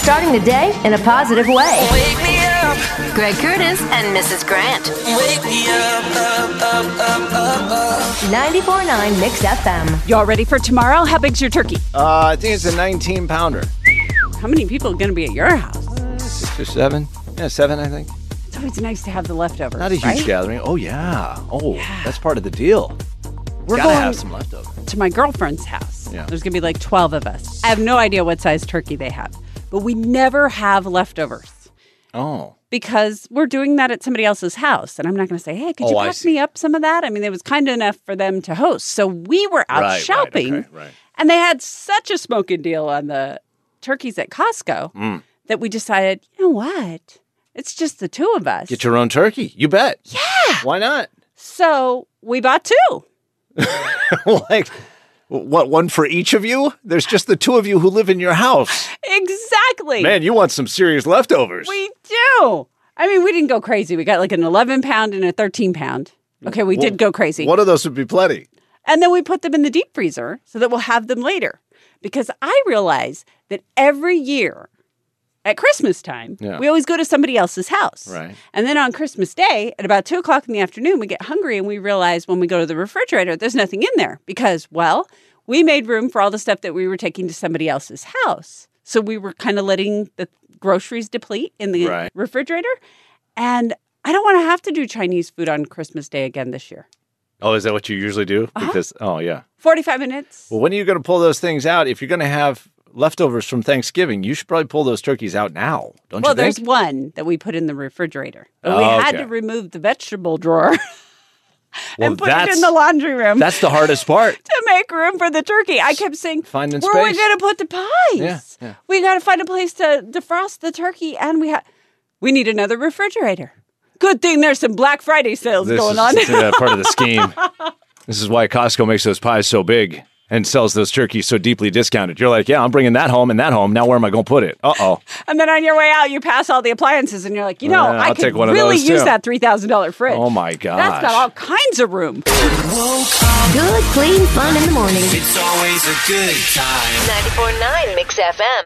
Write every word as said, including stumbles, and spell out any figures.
starting the day in a positive way. Wake me up. Greg Curtis and Missus Grant. Wake me up, up, up, up, up, up. ninety-four point nine Mix F M. Y'all ready for tomorrow? How big's your turkey? Uh, I think it's a nineteen pounder. How many people are going to be at your house? Six or seven. Yeah, seven, I think. It's always nice to have the leftovers. Not a huge right? gathering. Oh, yeah. Oh, yeah. That's part of the deal. We're Gotta going have some leftovers. to my girlfriend's house. Yeah. There's going to be like twelve of us. I have no idea what size turkey they have, but we never have leftovers. Oh. Because we're doing that at somebody else's house. And I'm not going to say, hey, could you Oh, I pack see. me up some of that? I mean, it was kind enough for them to host. So we were out Right, right, shopping. okay, right. And they had such a smoking deal on the turkeys at Costco Mm. that we decided, you know what? It's just the two of us. Get your own turkey. You bet. Yeah. Why not? So we bought two. Like, what, one for each of you? There's just the two of you who live in your house. Exactly. Man, you want some serious leftovers. We do. I mean, we didn't go crazy. We got like an eleven pound and a thirteen pound. Okay, we Well, did go crazy. One of those would be plenty. And then we put them in the deep freezer so that we'll have them later. Because I realize that every year at Christmas time, Yeah. we always go to somebody else's house. Right. And then on Christmas Day, at about two o'clock in the afternoon, we get hungry and we realize when we go to the refrigerator, there's nothing in there because, well, we made room for all the stuff that we were taking to somebody else's house. So we were kind of letting the groceries deplete in the Right. refrigerator. And I don't want to have to do Chinese food on Christmas Day again this year. Oh, is that what you usually do? Uh-huh. Because, oh, yeah. forty-five minutes. Well, when are you going to pull those things out? If you're going to have leftovers from Thanksgiving, you should probably pull those turkeys out now, don't Well, you there's think? one that we put in the refrigerator. But Oh, we had okay. to remove the vegetable drawer Well, and put it that's- in the laundry room That's the hardest part. to make room for the turkey. I kept saying, Finding where are we space. going to put the pies? Yeah, yeah. We got to find a place to defrost the turkey, and we ha- we need another refrigerator. Good thing there's some Black Friday sales This going is on. uh, part of the scheme. This is why Costco makes those pies so big and sells those turkeys so deeply discounted. You're like, yeah, I'm bringing that home and that home. Now where am I going to put it? Uh-oh. And then on your way out, you pass all the appliances, and you're like, you know, Uh, I I'll could take one of really those, use too. that three thousand dollars fridge. Oh, my gosh. That's got all kinds of room. Good, clean fun in the morning. It's always a good time. ninety-four point nine Mix F M.